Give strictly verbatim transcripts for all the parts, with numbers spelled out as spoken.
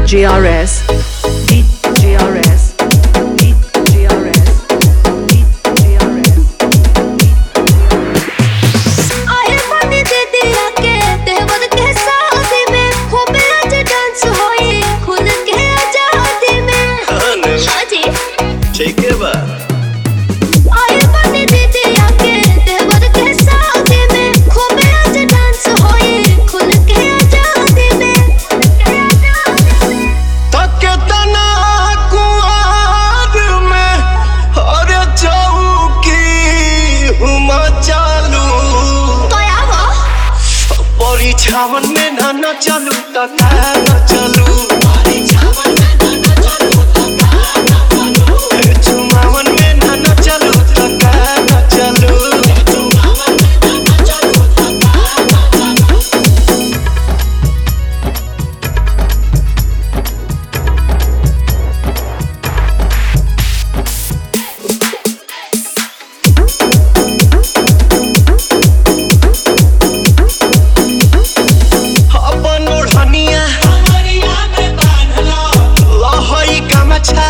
G R S, D G R S, D G R S, D G R S. आए पानी दे दिया के देवर के शादी में खूब आज डांस होई खुल के आजादी में। हाँ जी ठीक है बा आए पानी दे दिया के देवर के शादी में खूब आज डांस होई खुल के आजादी में। तके तना कुआर में और चौकी हुमा चालू तो आवो परीक्षावन में ना न चालू तका न चालू चुमावन में ना न चालू तका न चालू अपन ओढ़निया लहई गमछा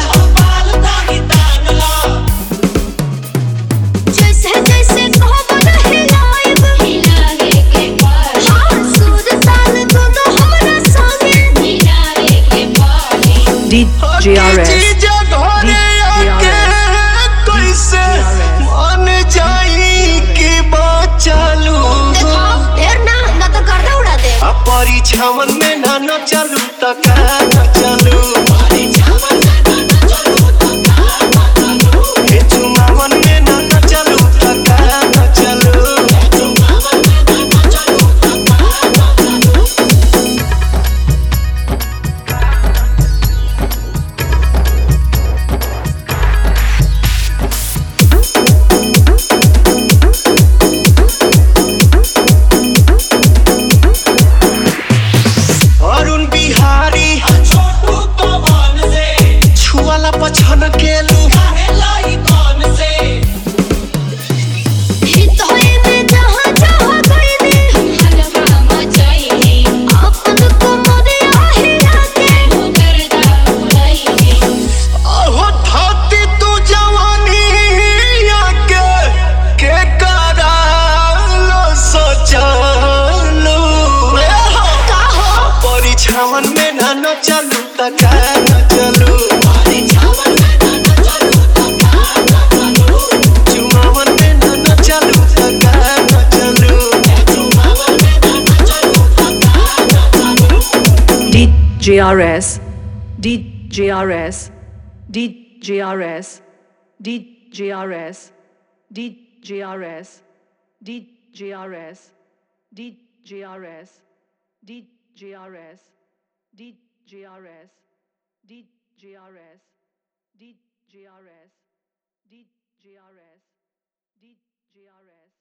जैसे जैसे कहब रहे लाइव हिलावे के पार हाँ सूर ताल दोनों हमरा संगे हिलावे के पार। D G R S, चीज घरे आके कैसे मान जाई कि बचालू देखो ढेर ना ना तो गर्दा उड़ा दे। आ परीक्षावन में ना न चालू तका न चालू ए चुमावन में ना न चालू तका न चालू अरुण बिहारी छुआला पछन केलू हित होए में जहाँ जहाँ गई नी हलवा मचाई नी अपन को मोरे हिला के गर्दा उड़ाई नी। अहो थाती तू जवानी आके के करालो सोचालू का हो परीक्षावन में ना न चालू तका न चालू चुमावन में ना न चालू तका न चालू D G R S, D G R S, D G R S, D G R S, D G R S, D G R S, D G R S, D G R S, D G R S, D G R S, D G R S, D G R S, D G R S.